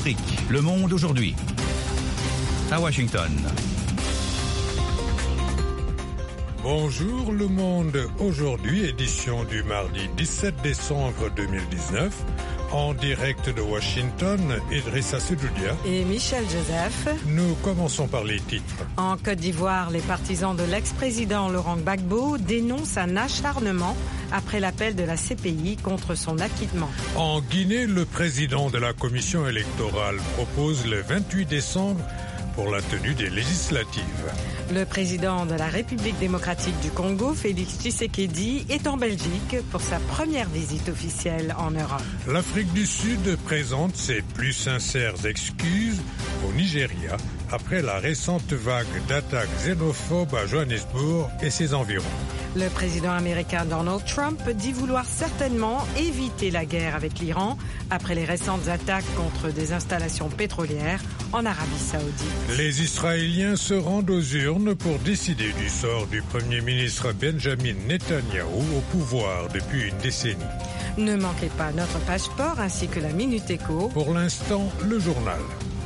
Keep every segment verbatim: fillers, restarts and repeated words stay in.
Afrique, Le Monde aujourd'hui. À Washington. Bonjour Le Monde aujourd'hui, édition du mardi dix-sept décembre deux mille dix-neuf. En direct de Washington, Idrissa Sedoudia et Michel Joseph. Nous commençons par les titres. En Côte d'Ivoire, les partisans de l'ex-président Laurent Gbagbo dénoncent un acharnement après l'appel de la C P I contre son acquittement. En Guinée, le président de la commission électorale propose le vingt-huit décembre pour la tenue des législatives. Le président de la République démocratique du Congo, Félix Tshisekedi, est en Belgique pour sa première visite officielle en Europe. L'Afrique du Sud présente ses plus sincères excuses au Nigeria après la récente vague d'attaques xénophobes à Johannesburg et ses environs. Le président américain Donald Trump dit vouloir certainement éviter la guerre avec l'Iran après les récentes attaques contre des installations pétrolières en Arabie Saoudite. Les Israéliens se rendent aux urnes pour décider du sort du Premier ministre Benjamin Netanyahou au pouvoir depuis une décennie. Ne manquez pas notre page sport ainsi que la Minute Éco. Pour l'instant, le journal.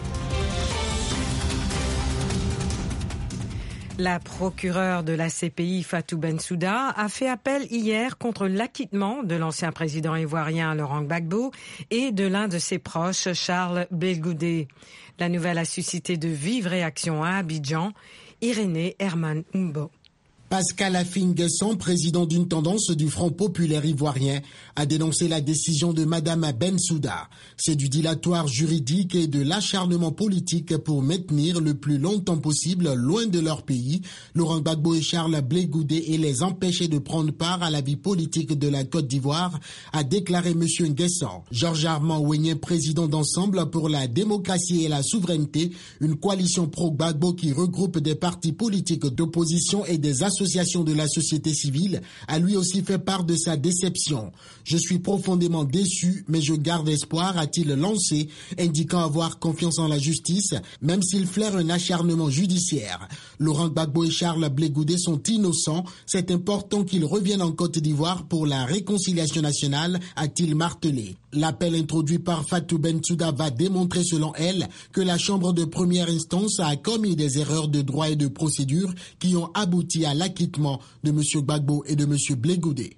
La procureure de la C P I, Fatou Bensouda, a fait appel hier contre l'acquittement de l'ancien président ivoirien Laurent Gbagbo et de l'un de ses proches, Charles Belgoudé. La nouvelle a suscité de vives réactions à Abidjan. Irénée Herman Umbo. Pascal Affi-N'Guessan, président d'une tendance du Front populaire ivoirien, a dénoncé la décision de Madame Bensouda. C'est du dilatoire juridique et de l'acharnement politique pour maintenir le plus longtemps possible, loin de leur pays, Laurent Gbagbo et Charles Blé Goudé et les empêcher de prendre part à la vie politique de la Côte d'Ivoire, a déclaré M. N'Guessan. Georges Armand Ouénien, président d'Ensemble pour la démocratie et la souveraineté, une coalition pro-Gbagbo qui regroupe des partis politiques d'opposition et des associations L'association de la société civile, a lui aussi fait part de sa déception. Je suis profondément déçu, mais je garde espoir, a-t-il lancé, indiquant avoir confiance en la justice, même s'il flaire un acharnement judiciaire. Laurent Gbagbo et Charles Blé Goudé sont innocents. C'est important qu'ils reviennent en Côte d'Ivoire pour la réconciliation nationale, a-t-il martelé. L'appel introduit par Fatou Bensouda va démontrer, selon elle, que la Chambre de première instance a commis des erreurs de droit et de procédure qui ont abouti à l'acquittement de M. Gbagbo et de M. Blé Goudé.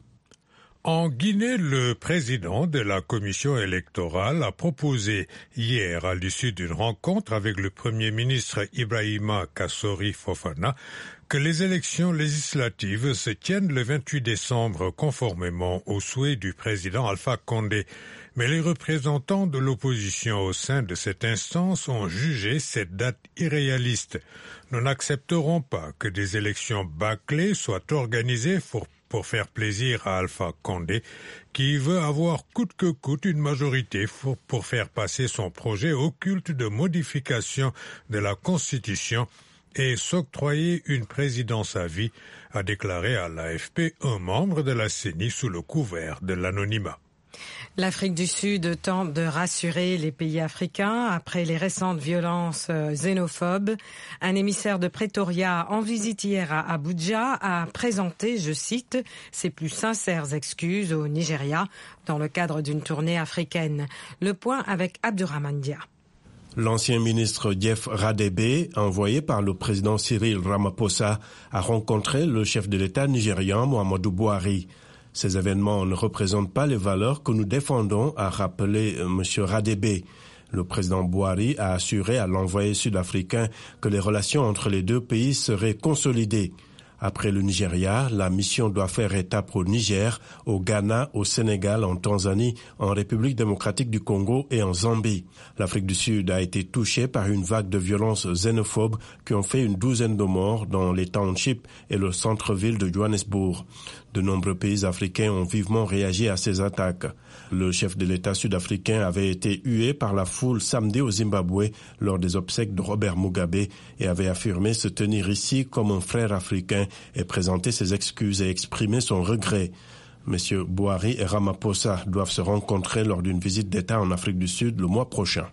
En Guinée, le président de la commission électorale a proposé hier, à l'issue d'une rencontre avec le Premier ministre Ibrahima Kassori Fofana, que les élections législatives se tiennent le vingt-huit décembre conformément aux souhaits du président Alpha Condé. Mais les représentants de l'opposition au sein de cette instance ont jugé cette date irréaliste. Nous n'accepterons pas que des élections bâclées soient organisées pour pour faire plaisir à Alpha Condé, qui veut avoir coûte que coûte une majorité pour, pour faire passer son projet occulte de modification de la Constitution et s'octroyer une présidence à vie, a déclaré à l'A F P un membre de la C E N I sous le couvert de l'anonymat. L'Afrique du Sud tente de rassurer les pays africains après les récentes violences xénophobes. Un émissaire de Pretoria en visite hier à Abuja a présenté, je cite, ses plus sincères excuses au Nigeria dans le cadre d'une tournée africaine. Le point avec Abdurrahman Dia. L'ancien ministre Jeff Radebe, envoyé par le président Cyril Ramaphosa, a rencontré le chef de l'État nigérian Muhammadu Buhari. Ces événements ne représentent pas les valeurs que nous défendons, a rappelé M. Radebe. Le président Buhari a assuré à l'envoyé sud-africain que les relations entre les deux pays seraient consolidées. Après le Nigeria, la mission doit faire étape au Niger, au Ghana, au Sénégal, en Tanzanie, en République démocratique du Congo et en Zambie. L'Afrique du Sud a été touchée par une vague de violences xénophobes qui ont fait une douzaine de morts dans les townships et le centre-ville de Johannesburg. De nombreux pays africains ont vivement réagi à ces attaques. Le chef de l'État sud-africain avait été hué par la foule samedi au Zimbabwe lors des obsèques de Robert Mugabe et avait affirmé se tenir ici comme un frère africain et présenter ses excuses et exprimer son regret. Messieurs Buhari et Ramaphosa doivent se rencontrer lors d'une visite d'État en Afrique du Sud le mois prochain.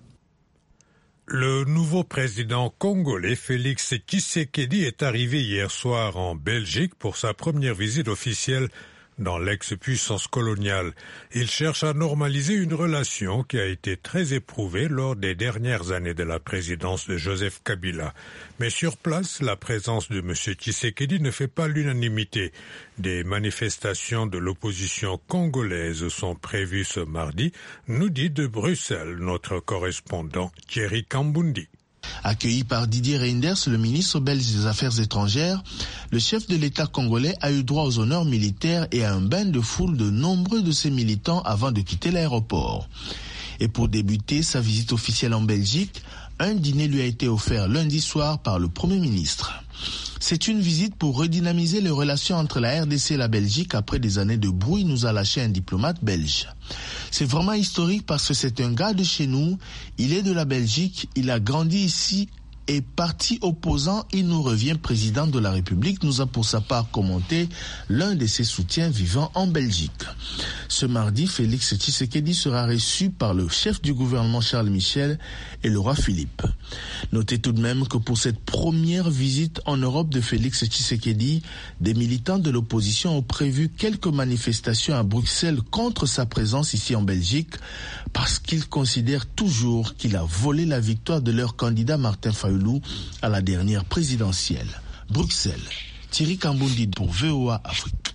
Le nouveau président congolais Félix Tshisekedi est arrivé hier soir en Belgique pour sa première visite officielle dans l'ex-puissance coloniale. Il cherche à normaliser une relation qui a été très éprouvée lors des dernières années de la présidence de Joseph Kabila. Mais sur place, la présence de M. Tshisekedi ne fait pas l'unanimité. Des manifestations de l'opposition congolaise sont prévues ce mardi, nous dit de Bruxelles notre correspondant Thierry Kambundi. Accueilli par Didier Reynders, le ministre belge des Affaires étrangères, le chef de l'État congolais a eu droit aux honneurs militaires et à un bain de foule de nombreux de ses militants avant de quitter l'aéroport. Et pour débuter sa visite officielle en Belgique, un dîner lui a été offert lundi soir par le Premier ministre. C'est une visite pour redynamiser les relations entre la R D C et la Belgique après des années de brouille, nous a lâché un diplomate belge. C'est vraiment historique parce que c'est un gars de chez nous, il est de la Belgique, il a grandi ici et parti opposant, il nous revient président de la République, nous a pour sa part commenté l'un de ses soutiens vivant en Belgique. Ce mardi, Félix Tshisekedi sera reçu par le chef du gouvernement Charles Michel et le roi Philippe. Notez tout de même que pour cette première visite en Europe de Félix Tshisekedi, des militants de l'opposition ont prévu quelques manifestations à Bruxelles contre sa présence ici en Belgique parce qu'ils considèrent toujours qu'il a volé la victoire de leur candidat Martin Fayulu à la dernière présidentielle. Bruxelles, Thierry Kambundi pour V O A Afrique.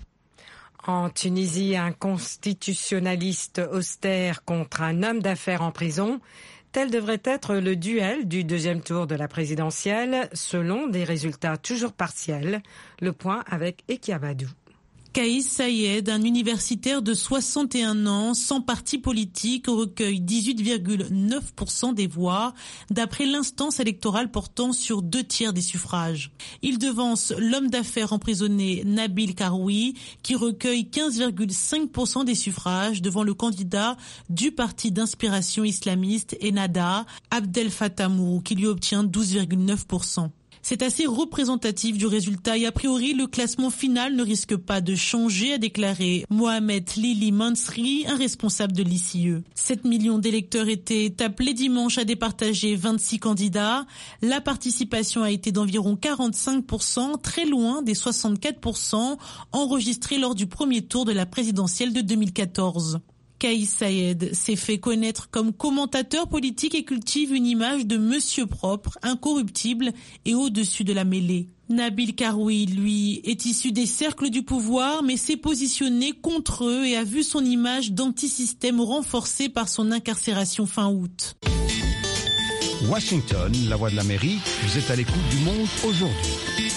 En Tunisie, un constitutionnaliste austère contre un homme d'affaires en prison. Tel devrait être le duel du deuxième tour de la présidentielle, selon des résultats toujours partiels. Le point avec Ekiabadou. Kaïs Saïed, un universitaire de soixante et un ans, sans parti politique, recueille dix-huit virgule neuf pour cent des voix, d'après l'instance électorale portant sur deux tiers des suffrages. Il devance l'homme d'affaires emprisonné Nabil Karoui, qui recueille quinze virgule cinq pour cent des suffrages devant le candidat du parti d'inspiration islamiste Ennahda, Abdel Fattah Mourou, qui lui obtient douze virgule neuf pour cent. C'est assez représentatif du résultat et a priori, le classement final ne risque pas de changer, a déclaré Mohamed Lili Mansri, un responsable de l'I C I E. sept millions d'électeurs étaient appelés dimanche à départager vingt-six candidats. La participation a été d'environ quarante-cinq pour cent, très loin des soixante-quatre pour cent enregistrés lors du premier tour de la présidentielle de deux mille quatorze. Kaïs Saïed s'est fait connaître comme commentateur politique et cultive une image de monsieur propre, incorruptible et au-dessus de la mêlée. Nabil Karoui, lui, est issu des cercles du pouvoir, mais s'est positionné contre eux et a vu son image d'antisystème renforcée par son incarcération fin août. Washington, la voix de l'Amérique, vous êtes à l'écoute du monde aujourd'hui.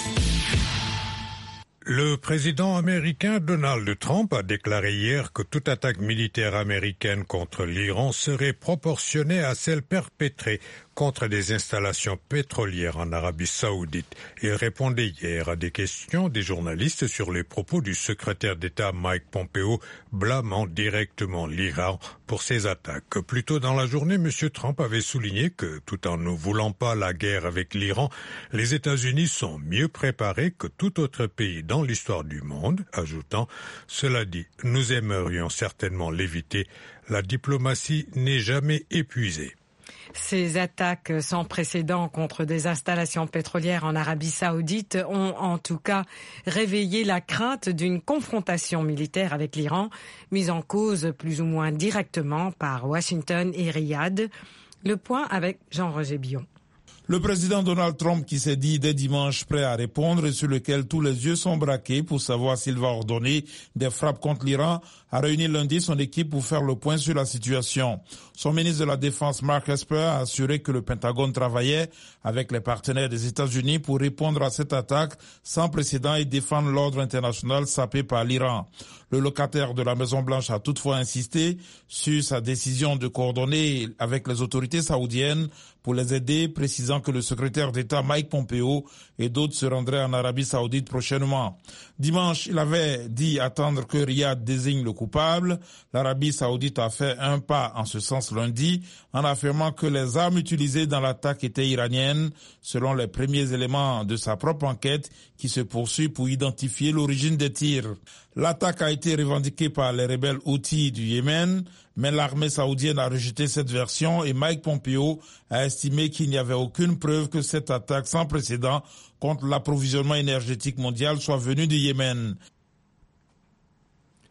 Le président américain Donald Trump a déclaré hier que toute attaque militaire américaine contre l'Iran serait proportionnée à celle perpétrée contre des installations pétrolières en Arabie Saoudite. Il répondait hier à des questions des journalistes sur les propos du secrétaire d'État Mike Pompeo, blâmant directement l'Iran pour ces attaques. Plus tôt dans la journée, M. Trump avait souligné que, tout en ne voulant pas la guerre avec l'Iran, les États-Unis sont mieux préparés que tout autre pays dans l'histoire du monde, ajoutant « Cela dit, nous aimerions certainement l'éviter. La diplomatie n'est jamais épuisée. » Ces attaques sans précédent contre des installations pétrolières en Arabie Saoudite ont en tout cas réveillé la crainte d'une confrontation militaire avec l'Iran, mise en cause plus ou moins directement par Washington et Riyad. Le point avec Jean-Roger Billon. Le président Donald Trump, qui s'est dit dès dimanche prêt à répondre et sur lequel tous les yeux sont braqués pour savoir s'il va ordonner des frappes contre l'Iran, a réuni lundi son équipe pour faire le point sur la situation. Son ministre de la Défense, Mark Esper, a assuré que le Pentagone travaillait avec les partenaires des États-Unis pour répondre à cette attaque sans précédent et défendre l'ordre international sapé par l'Iran. Le locataire de la Maison-Blanche a toutefois insisté sur sa décision de coordonner avec les autorités saoudiennes pour les aider, précisant que le secrétaire d'État Mike Pompeo et d'autres se rendraient en Arabie Saoudite prochainement. Dimanche, il avait dit attendre que Riyad désigne le coupable. L'Arabie Saoudite a fait un pas en ce sens lundi en affirmant que les armes utilisées dans l'attaque étaient iraniennes, selon les premiers éléments de sa propre enquête qui se poursuit pour identifier l'origine des tirs. L'attaque a été revendiquée par les rebelles Houthis du Yémen, mais l'armée saoudienne a rejeté cette version et Mike Pompeo a estimé qu'il n'y avait aucune preuve que cette attaque sans précédent contre l'approvisionnement énergétique mondial soit venue du Yémen.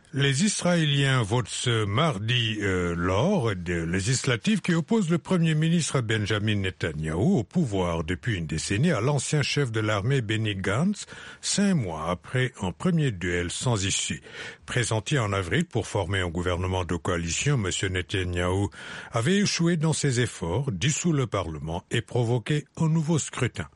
Les Israéliens votent ce mardi euh, lors des législatives qui opposent le Premier ministre Benjamin Netanyahou au pouvoir depuis une décennie à l'ancien chef de l'armée Benny Gantz, cinq mois après un premier duel sans issue. Présenté en avril pour former un gouvernement de coalition, M. Netanyahou avait échoué dans ses efforts, dissous le Parlement et provoqué un nouveau scrutin.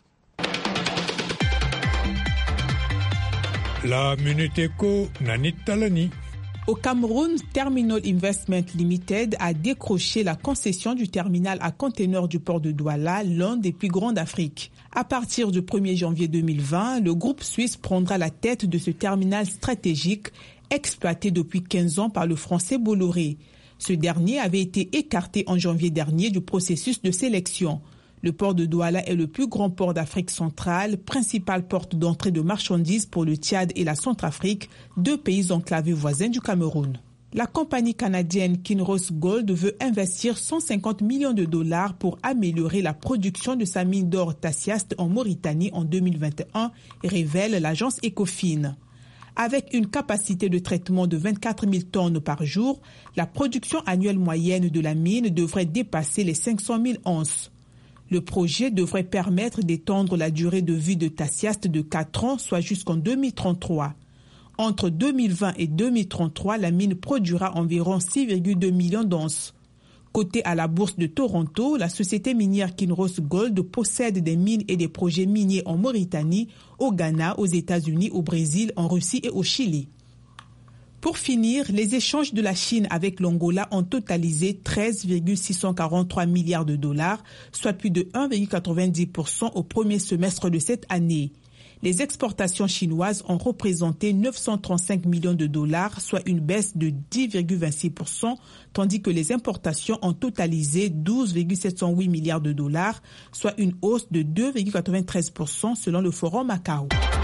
La Minute Éco, Nanit Talani. Au Cameroun, Terminal Investment Limited a décroché la concession du terminal à conteneurs du port de Douala, l'un des plus grands d'Afrique. À partir du premier janvier deux mille vingt, le groupe suisse prendra la tête de ce terminal stratégique exploité depuis quinze ans par le français Bolloré. Ce dernier avait été écarté en janvier dernier du processus de sélection. Le port de Douala est le plus grand port d'Afrique centrale, principale porte d'entrée de marchandises pour le Tchad et la Centrafrique, deux pays enclavés voisins du Cameroun. La compagnie canadienne Kinross Gold veut investir cent cinquante millions de dollars pour améliorer la production de sa mine d'or Tasiast en Mauritanie en deux mille vingt et un, révèle l'agence Ecofin. Avec une capacité de traitement de vingt-quatre mille tonnes par jour, la production annuelle moyenne de la mine devrait dépasser les cinq cent mille onces. Le projet devrait permettre d'étendre la durée de vie de Tasiast de quatre ans, soit jusqu'en deux mille trente-trois. Entre deux mille vingt et deux mille trente-trois, la mine produira environ six virgule deux millions d'onces. Cotée à la bourse de Toronto, la société minière Kinross Gold possède des mines et des projets miniers en Mauritanie, au Ghana, aux États-Unis, au Brésil, en Russie et au Chili. Pour finir, les échanges de la Chine avec l'Angola ont totalisé treize virgule six cent quarante-trois milliards de dollars, soit plus de un virgule quatre-vingt-dix pour cent au premier semestre de cette année. Les exportations chinoises ont représenté neuf cent trente-cinq millions de dollars, soit une baisse de dix virgule vingt-six pour cent, tandis que les importations ont totalisé douze virgule sept cent huit milliards de dollars, soit une hausse de deux virgule quatre-vingt-treize pour cent selon le Forum Macao.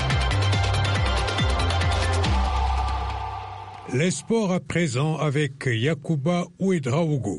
Les sports à présent avec Yacouba Ouedraogo.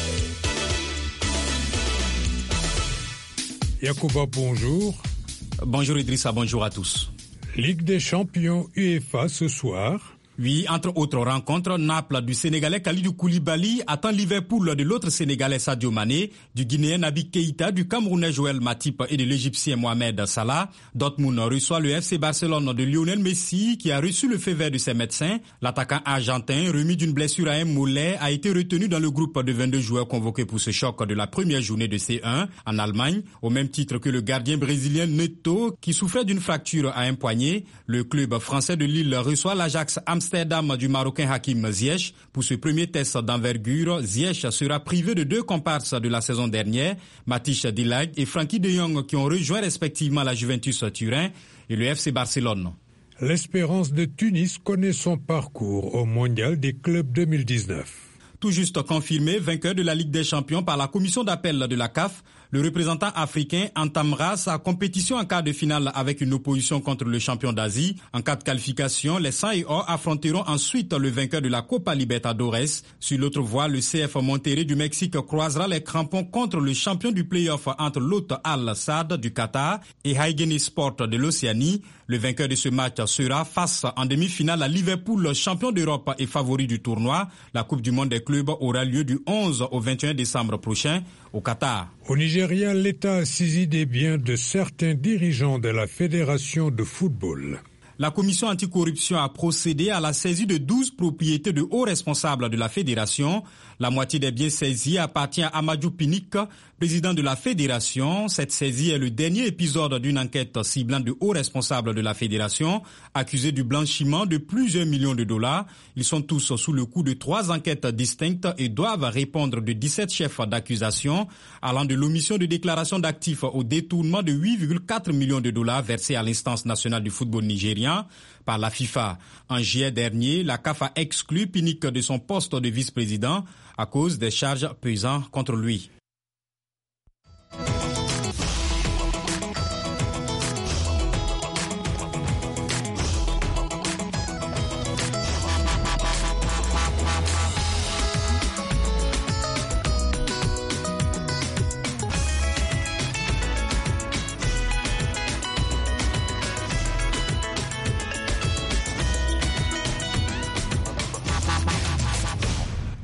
Yacouba, bonjour. Bonjour Idrissa, bonjour à tous. Ligue des champions UEFA ce soir. Oui, entre autres rencontres, Naples du Sénégalais Kalidou Koulibaly attend Liverpool de l'autre Sénégalais Sadio Mané, du Guinéen Naby Keïta, du Camerounais Joël Matip et de l'Égyptien Mohamed Salah. Dortmund reçoit le F C Barcelone de Lionel Messi qui a reçu le feu vert de ses médecins. L'attaquant argentin, remis d'une blessure à un mollet, a été retenu dans le groupe de vingt-deux joueurs convoqués pour ce choc de la première journée de C un en Allemagne, au même titre que le gardien brésilien Neto qui souffrait d'une fracture à un poignet. Le club français de Lille reçoit l'Ajax Amsterdam Amsterdam du Marocain Hakim Ziyech. Pour ce premier test d'envergure, Ziyech sera privé de deux comparses de la saison dernière, Matthijs de Ligt et Frankie de Jong, qui ont rejoint respectivement la Juventus Turin et le F C Barcelone. L'Espérance de Tunis connaît son parcours au Mondial des clubs deux mille dix-neuf. Tout juste confirmé, vainqueur de la Ligue des Champions par la commission d'appel de la C A F, le représentant africain entamera sa compétition en quart de finale avec une opposition contre le champion d'Asie. En cas de qualification, les Sang et Or affronteront ensuite le vainqueur de la Copa Libertadores. Sur l'autre voie, le C F Monterrey du Mexique croisera les crampons contre le champion du play-off entre l'hôte Al Sadd du Qatar et Haïgeni Sport de l'Océanie. Le vainqueur de ce match sera face en demi-finale à Liverpool, champion d'Europe et favori du tournoi. La Coupe du Monde des clubs aura lieu du onze au vingt et un décembre prochain au Qatar. Au Nigeria, l'État a saisi des biens de certains dirigeants de la Fédération de football. La commission anticorruption a procédé à la saisie de douze propriétés de hauts responsables de la fédération. La moitié des biens saisis appartient à Amadou Pinnick, président de la fédération. Cette saisie est le dernier épisode d'une enquête ciblant de hauts responsables de la fédération, accusés du blanchiment de plusieurs millions de dollars. Ils sont tous sous le coup de trois enquêtes distinctes et doivent répondre de dix-sept chefs d'accusation, allant de l'omission de déclaration d'actifs au détournement de huit virgule quatre millions de dollars versés à l'instance nationale du football nigérien par la FIFA. En juillet dernier, la C A F a exclu Pinnick de son poste de vice-président à cause des charges pesant contre lui.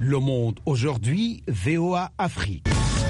Le Monde aujourd'hui, V O A Afrique.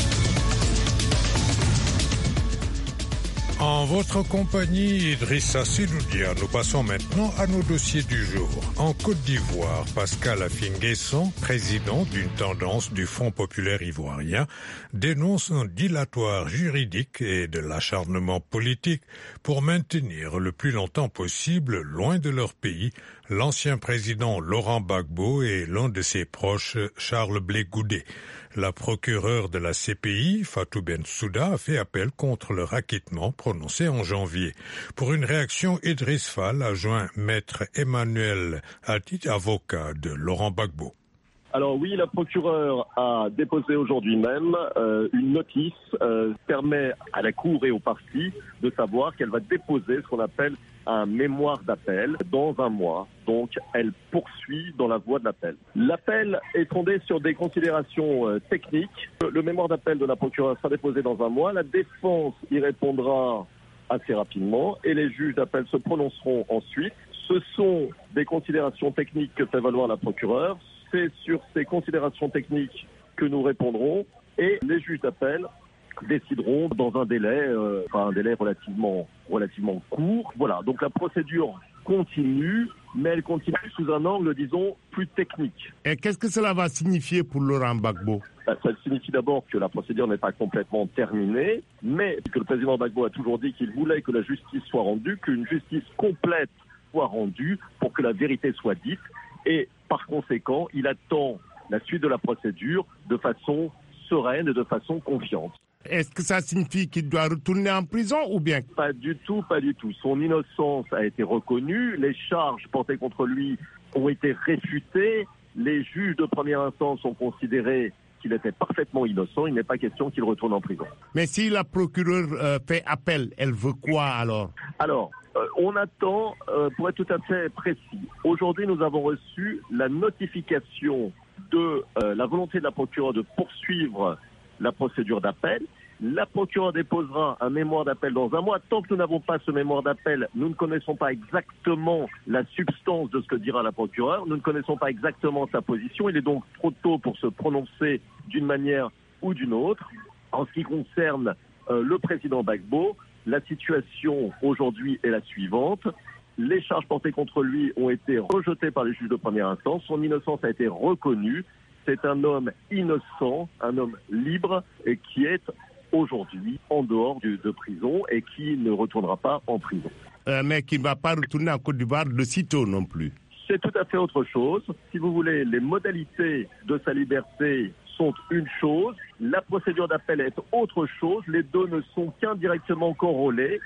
En votre compagnie, Idrissa Sidoudia, nous passons maintenant à nos dossiers du jour. En Côte d'Ivoire, Pascal Affi-N'Guessan, président d'une tendance du Front populaire ivoirien, dénonce un dilatoire juridique et de l'acharnement politique pour maintenir le plus longtemps possible, loin de leur pays, l'ancien président Laurent Gbagbo et l'un de ses proches, Charles Blé Goudé. La procureure de la C P I, Fatou Bensouda, a fait appel contre leur acquittement prononcé en janvier. Pour une réaction, Idriss Fall a joint maître Emmanuel Atit, avocat de Laurent Gbagbo. Alors oui, la procureure a déposé aujourd'hui même euh, une notice euh, permet à la Cour et aux parties de savoir qu'elle va déposer ce qu'on appelle un mémoire d'appel dans un mois. Donc, elle poursuit dans la voie de l'appel. L'appel est fondé sur des considérations euh, techniques. Le mémoire d'appel de la procureure sera déposé dans un mois. La défense y répondra assez rapidement et les juges d'appel se prononceront ensuite. Ce sont des considérations techniques que fait valoir la procureure. C'est sur ces considérations techniques que nous répondrons et les juges d'appel décideront dans un délai, euh, enfin un délai relativement, relativement court. Voilà, donc la procédure continue, mais elle continue sous un angle, disons, plus technique. Et qu'est-ce que cela va signifier pour Laurent Gbagbo ? Ça signifie d'abord que la procédure n'est pas complètement terminée, mais que le président Gbagbo a toujours dit qu'il voulait que la justice soit rendue, qu'une justice complète soit rendue pour que la vérité soit dite, et par conséquent, il attend la suite de la procédure de façon sereine et de façon confiante. Est-ce que ça signifie qu'il doit retourner en prison ou bien ? Pas du tout, pas du tout. Son innocence a été reconnue, les charges portées contre lui ont été réfutées, les juges de première instance ont considéré qu'il était parfaitement innocent, il n'est pas question qu'il retourne en prison. Mais si la procureure euh, fait appel, elle veut quoi alors ? Alors, euh, on attend, euh, pour être tout à fait précis, aujourd'hui nous avons reçu la notification de euh, la volonté de la procureure de poursuivre la procédure d'appel. La procureure déposera un mémoire d'appel dans un mois. Tant que nous n'avons pas ce mémoire d'appel, nous ne connaissons pas exactement la substance de ce que dira la procureure. Nous ne connaissons pas exactement sa position. Il est donc trop tôt pour se prononcer d'une manière ou d'une autre. En ce qui concerne euh, le président Gbagbo, la situation aujourd'hui est la suivante. Les charges portées contre lui ont été rejetées par les juges de première instance. Son innocence a été reconnue. C'est un homme innocent, un homme libre et qui est aujourd'hui en dehors de, de prison et qui ne retournera pas en prison. Euh, mais qui ne va pas retourner en Côte d'Ivoire de sitôt non plus. C'est tout à fait autre chose. Si vous voulez, les modalités de sa liberté sont une chose, la procédure d'appel est autre chose. Les deux ne sont qu'indirectement corrélés.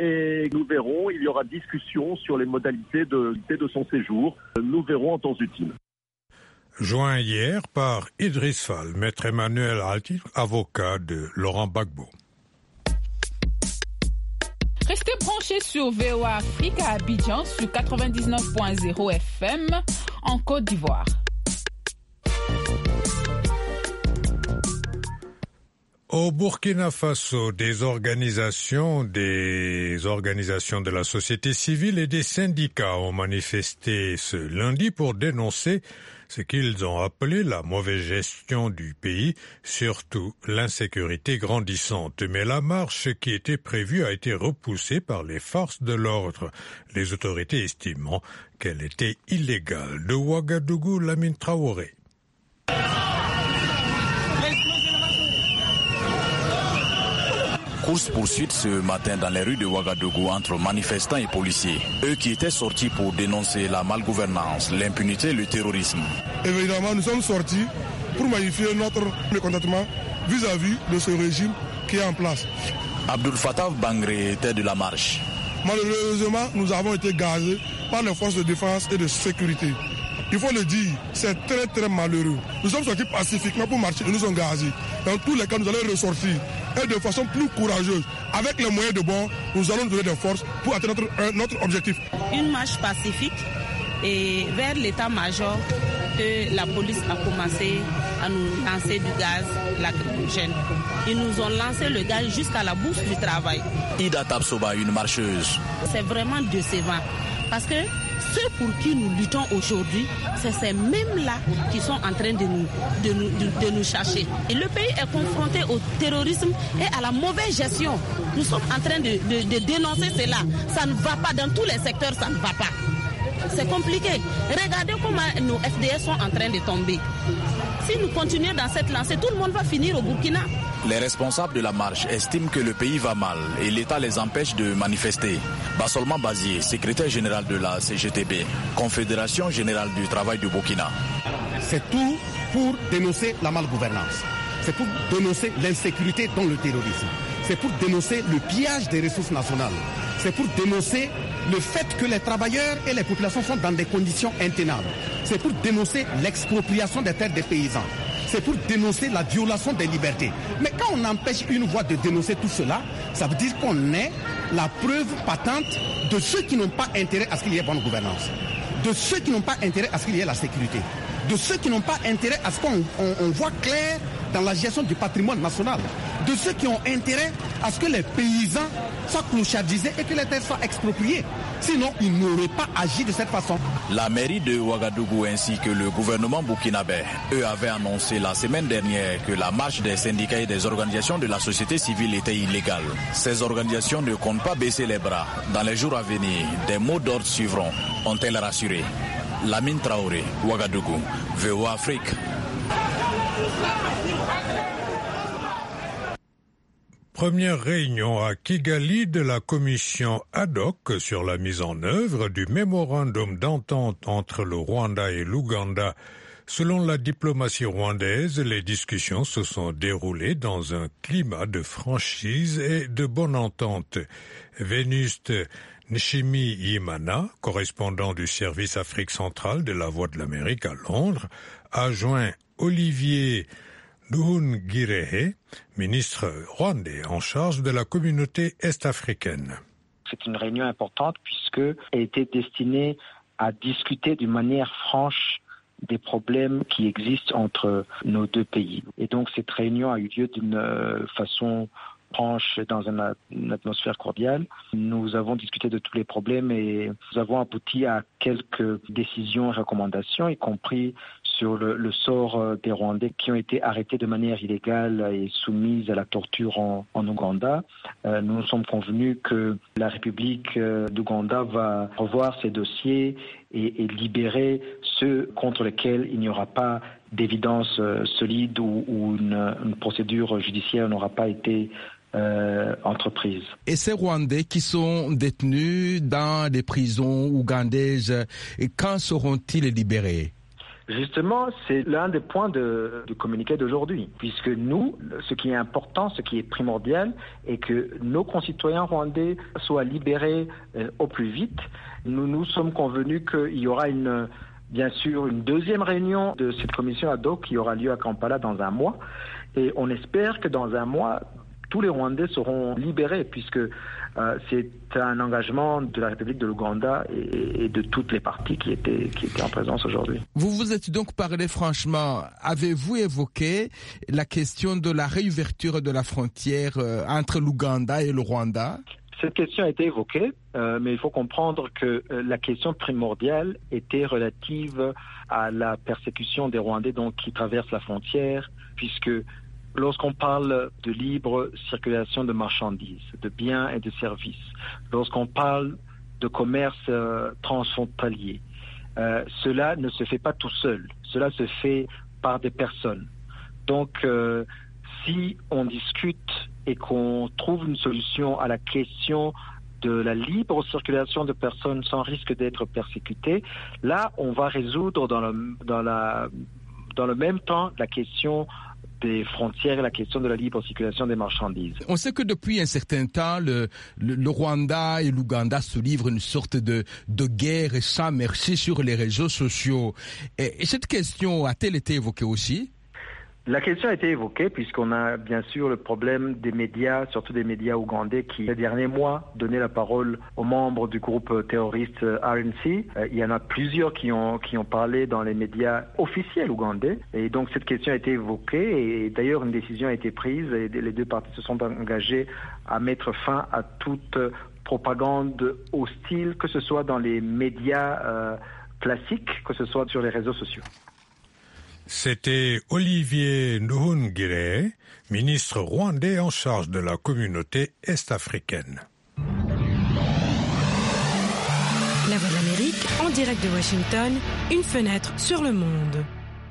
Et nous verrons, il y aura discussion sur les modalités de, de son séjour. Nous verrons en temps utile. Joint hier par Idriss Fall, maître Emmanuel Atit, avocat de Laurent Gbagbo. Restez branchés sur V O A Afrique à Abidjan sur quatre-vingt-dix-neuf point zéro F M en Côte d'Ivoire. Au Burkina Faso, des organisations, des organisations de la société civile et des syndicats ont manifesté ce lundi pour dénoncer ce qu'ils ont appelé la mauvaise gestion du pays, surtout l'insécurité grandissante. Mais la marche qui était prévue a été repoussée par les forces de l'ordre, les autorités estimant qu'elle était illégale. De Ouagadougou, Lamine Traoré. Course-poursuite ce matin dans les rues de Ouagadougou entre manifestants et policiers. Eux qui étaient sortis pour dénoncer la malgouvernance, l'impunité et le terrorisme. Évidemment, nous sommes sortis pour magnifier notre mécontentement vis-à-vis de ce régime qui est en place. Abdul Fattah Bangré était de la marche. Malheureusement, nous avons été gazés par les forces de défense et de sécurité. Il faut le dire, c'est très très malheureux. Nous sommes sortis pacifiquement pour marcher et nous sommes gazés. Dans tous les cas, nous allons ressortir et de façon plus courageuse. Avec les moyens de bord, nous allons nous donner des forces pour atteindre notre, notre objectif. Une marche pacifique et vers l'état-major que la police a commencé à nous lancer du gaz lacrymogène. Ils nous ont lancé le gaz jusqu'à la bourse du travail. Ida Tapsoba, une marcheuse. C'est vraiment décevant parce que ceux pour qui nous luttons aujourd'hui, c'est ces mêmes-là qui sont en train de nous, de nous, de, de nous chercher. Et le pays est confronté au terrorisme et à la mauvaise gestion. Nous sommes en train de, de, de dénoncer cela. Ça ne va pas, dans tous les secteurs, ça ne va pas. C'est compliqué. Regardez comment nos F D S sont en train de tomber. Si nous continuons dans cette lancée, tout le monde va finir au Burkina. Les responsables de la marche estiment que le pays va mal et l'État les empêche de manifester. Bassolman Bazié, secrétaire général de la C G T B, Confédération générale du travail du Burkina. C'est tout pour dénoncer la malgouvernance. C'est pour dénoncer l'insécurité dans le terrorisme. C'est pour dénoncer le pillage des ressources nationales. C'est pour dénoncer le fait que les travailleurs et les populations sont dans des conditions intenables. C'est pour dénoncer l'expropriation des terres des paysans. C'est pour dénoncer la violation des libertés. Mais quand on empêche une voix de dénoncer tout cela, ça veut dire qu'on est la preuve patente de ceux qui n'ont pas intérêt à ce qu'il y ait bonne gouvernance, de ceux qui n'ont pas intérêt à ce qu'il y ait la sécurité, de ceux qui n'ont pas intérêt à ce qu'on on, on voit clair dans la gestion du patrimoine national, de ceux qui ont intérêt à ce que les paysans soient clochardisés et que les terres soient expropriées. Sinon, ils n'auraient pas agi de cette façon. La mairie de Ouagadougou ainsi que le gouvernement burkinabé, eux, avaient annoncé la semaine dernière que la marche des syndicats et des organisations de la société civile était illégale. Ces organisations ne comptent pas baisser les bras. Dans les jours à venir, des mots d'ordre suivront, ont-elles rassuré. Lamine Traoré, Ouagadougou, V O A Afrique. Première réunion à Kigali de la commission ad hoc sur la mise en œuvre du mémorandum d'entente entre le Rwanda et l'Ouganda. Selon la diplomatie rwandaise, les discussions se sont déroulées dans un climat de franchise et de bonne entente. Vénuste Nshimi Yimana, correspondant du service Afrique centrale de la Voix de l'Amérique à Londres, a joint Olivier Nduhungirehe, ministre rwandais en charge de la communauté est-africaine. C'est une réunion importante puisqu'elle était destinée à discuter d'une manière franche des problèmes qui existent entre nos deux pays. Et donc cette réunion a eu lieu d'une façon franche dans une atmosphère cordiale. Nous avons discuté de tous les problèmes et nous avons abouti à quelques décisions et recommandations, y compris sur le, le sort des Rwandais qui ont été arrêtés de manière illégale et soumis à la torture en, en Ouganda. Euh, nous nous sommes convenus que la République euh, d'Ouganda va revoir ses dossiers et, et libérer ceux contre lesquels il n'y aura pas d'évidence euh, solide ou, ou une, une procédure judiciaire n'aura pas été Euh, entreprise. Et ces Rwandais qui sont détenus dans des prisons ougandaises, quand seront-ils libérés? Justement, c'est l'un des points de, du communiqué d'aujourd'hui, puisque nous, ce qui est important, ce qui est primordial, est que nos concitoyens rwandais soient libérés euh, au plus vite. Nous nous sommes convenus qu'il y aura une, bien sûr une deuxième réunion de cette commission ad hoc qui aura lieu à Kampala dans un mois, et on espère que dans un mois, tous les Rwandais seront libérés puisque euh, c'est un engagement de la République de l'Ouganda et, et de toutes les parties qui étaient, qui étaient en présence aujourd'hui. Vous vous êtes donc parlé franchement. Avez-vous évoqué la question de la réouverture de la frontière euh, entre l'Ouganda et le Rwanda? Cette question a été évoquée, euh, mais il faut comprendre que euh, la question primordiale était relative à la persécution des Rwandais donc, qui traversent la frontière, puisque lorsqu'on parle de libre circulation de marchandises, de biens et de services, lorsqu'on parle de commerce euh, transfrontalier, euh, cela ne se fait pas tout seul. Cela se fait par des personnes. Donc, euh, si on discute et qu'on trouve une solution à la question de la libre circulation de personnes sans risque d'être persécutées, là, on va résoudre dans le, dans la, dans le même temps la question des frontières et la question de la libre circulation des marchandises. On sait que depuis un certain temps, le, le, le Rwanda et l'Ouganda se livrent une sorte de, de guerre sans merci sur les réseaux sociaux. Et, et cette question a-t-elle été évoquée aussi? La question a été évoquée puisqu'on a bien sûr le problème des médias, surtout des médias ougandais qui, les derniers mois, donnaient la parole aux membres du groupe terroriste R N C. Euh, il y en a plusieurs qui ont, qui ont parlé dans les médias officiels ougandais. Et donc cette question a été évoquée et d'ailleurs une décision a été prise et les deux parties se sont engagées à mettre fin à toute propagande hostile, que ce soit dans les médias euh, classiques, que ce soit sur les réseaux sociaux. C'était Olivier Nduhungirehe, ministre rwandais en charge de la communauté est-africaine. La Voix de l'Amérique, en direct de Washington, une fenêtre sur le monde.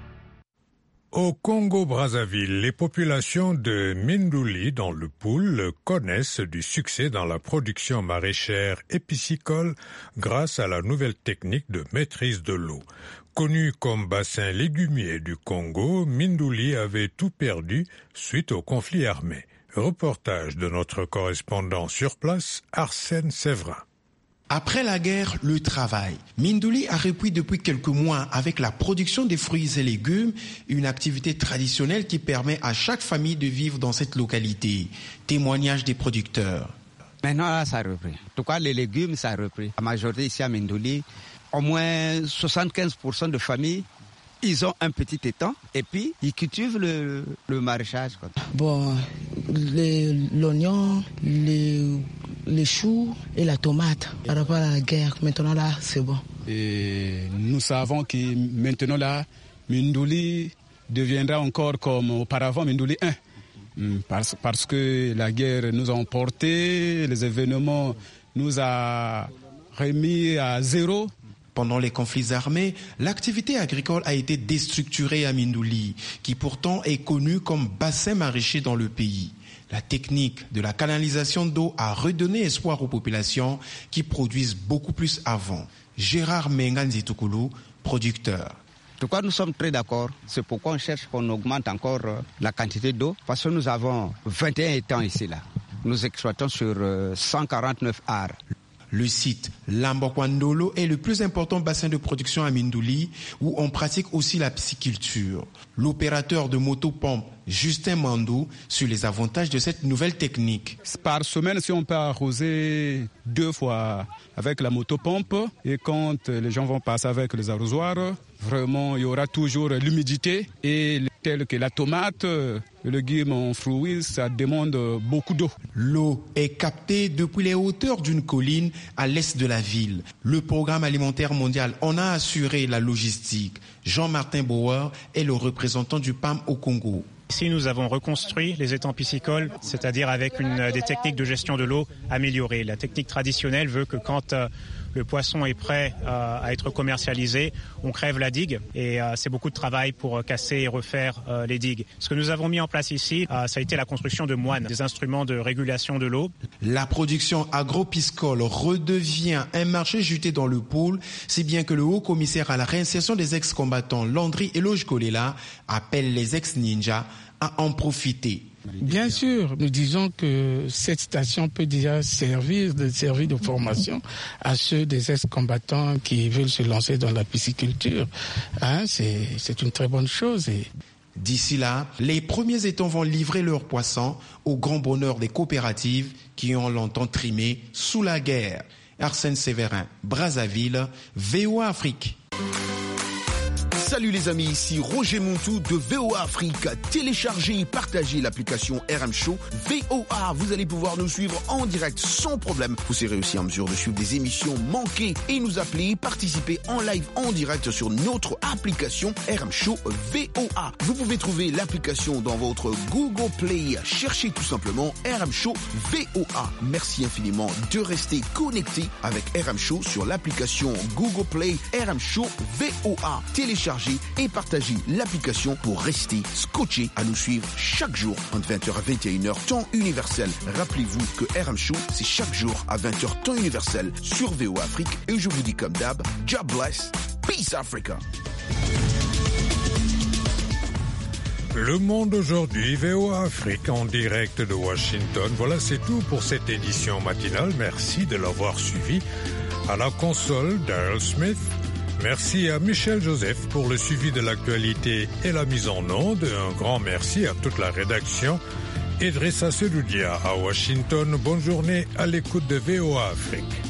Au Congo-Brazzaville, les populations de Mindouli dans le Poul connaissent du succès dans la production maraîchère et piscicole grâce à la nouvelle technique de maîtrise de l'eau. Connu comme bassin légumier du Congo, Mindouli avait tout perdu suite au conflit armé. Reportage de notre correspondant sur place, Arsène Séverin. Après la guerre, le travail. Mindouli a repris depuis quelques mois avec la production des fruits et légumes, une activité traditionnelle qui permet à chaque famille de vivre dans cette localité. Témoignage des producteurs. Maintenant, là, ça a repris. En tout cas, les légumes, ça a repris. La majorité ici à Mindouli, au moins soixante-quinze pour cent de familles, ils ont un petit étang et puis ils cultivent le, le maraîchage. Quoi. Bon, les, l'oignon, les, les choux et la tomate. Par rapport à la guerre, maintenant là, c'est bon. Et nous savons que maintenant là, Mindouli deviendra encore comme auparavant Mindouli un. Parce, parce que la guerre nous a emportés, les événements nous a remis à zéro. Pendant les conflits armés, l'activité agricole a été déstructurée à Mindouli, qui pourtant est connue comme bassin maraîcher dans le pays. La technique de la canalisation d'eau a redonné espoir aux populations qui produisent beaucoup plus avant. Gérard Menganzi-Tukulu, producteur. En tout cas, nous sommes très d'accord. C'est pourquoi on cherche qu'on augmente encore la quantité d'eau, parce que nous avons vingt et un étangs ici. Là. Nous exploitons sur cent quarante-neuf ares. Le site Lambokwandolo est le plus important bassin de production à Mindouli, où on pratique aussi la pisciculture. L'opérateur de motopompe Justin Mandou sur les avantages de cette nouvelle technique. Par semaine, si on peut arroser deux fois avec la motopompe, et quand les gens vont passer avec les arrosoirs, vraiment il y aura toujours l'humidité, et tel que la tomate, le légume en fruits, ça demande beaucoup d'eau. L'eau est captée depuis les hauteurs d'une colline à l'est de la ville. Le programme alimentaire mondial en a assuré la logistique. Jean-Martin Bauer est le représentant du P A M au Congo. Ici, nous avons reconstruit les étangs piscicoles, c'est-à-dire avec une, des techniques de gestion de l'eau améliorées. La technique traditionnelle veut que quand euh, le poisson est prêt euh, à être commercialisé, on crève la digue et euh, c'est beaucoup de travail pour casser et refaire euh, les digues. Ce que nous avons mis en place ici, euh, ça a été la construction de moines, des instruments de régulation de l'eau. La production agro-piscicole redevient un marché juté dans le Poul, si bien que le haut-commissaire à la réinsertion des ex-combattants Landry Eloge Kolela appelle les ex-ninjas à en profiter. Bien sûr, nous disons que cette station peut déjà servir de servir de formation à ceux des ex-combattants qui veulent se lancer dans la pisciculture. Hein, c'est, c'est une très bonne chose. Et... D'ici là, les premiers étangs vont livrer leurs poissons au grand bonheur des coopératives qui ont longtemps trimé sous la guerre. Arsène Séverin, Brazzaville, V O A Afrique. Salut les amis, ici Roger Montou de V O A Afrique. Téléchargez et partagez l'application R M Show V O A. Vous allez pouvoir nous suivre en direct sans problème. Vous serez aussi en mesure de suivre des émissions manquées et nous appeler, participer en live en direct sur notre application R M Show V O A. Vous pouvez trouver l'application dans votre Google Play. Cherchez tout simplement R M Show V O A. Merci infiniment de rester connecté avec R M Show sur l'application Google Play R M Show V O A. Téléchargez et partagez l'application pour rester scotché à nous suivre chaque jour entre vingt heures à vingt et une heures temps universel. Rappelez-vous que R M Show, c'est chaque jour à vingt heures temps universel sur V O A Afrique. Et je vous dis comme d'hab, God bless, peace Africa. Le Monde aujourd'hui, V O A Afrique en direct de Washington. Voilà, c'est tout pour cette édition matinale. Merci de l'avoir suivi. À la console, Daryl Smith. Merci à Michel Joseph pour le suivi de l'actualité et la mise en onde. Un grand merci à toute la rédaction. Idrissa Seloudia à Washington. Bonne journée à l'écoute de V O A Afrique.